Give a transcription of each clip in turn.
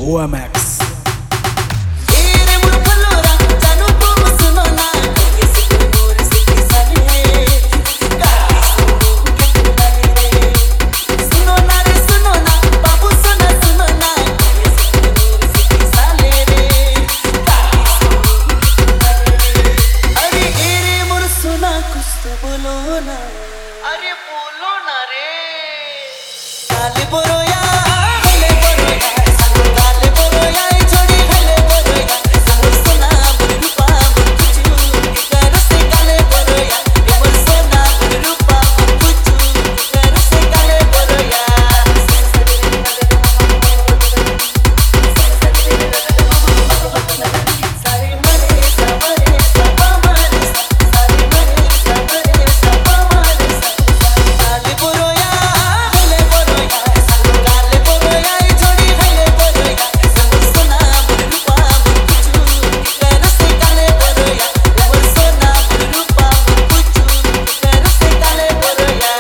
OMX. अरे बोलो ना रे काले बोरोया काले बोरोया संग काले बोरोया छोड़ी काले बोरोया संग सोना रूपा कुचू कर से काले बोरोया देवर सोना रूपा कुचू कर से काले बोरोया सारे मरे सबरे सब मरे सारे मरे सबरे सब मरे काले बोरोया काले बोरोया संग काले बोरोया छोड़ी काले बोरोया संग सोना रूपा कुचू कर से काले बोरोया देवर सोना रूपा कुचू कर से काले बोरोया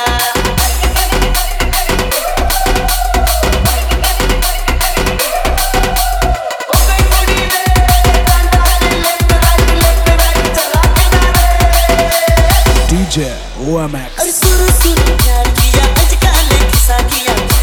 DJ OMX. अरे सुर सुर प्यार किया अजकाल किसा किया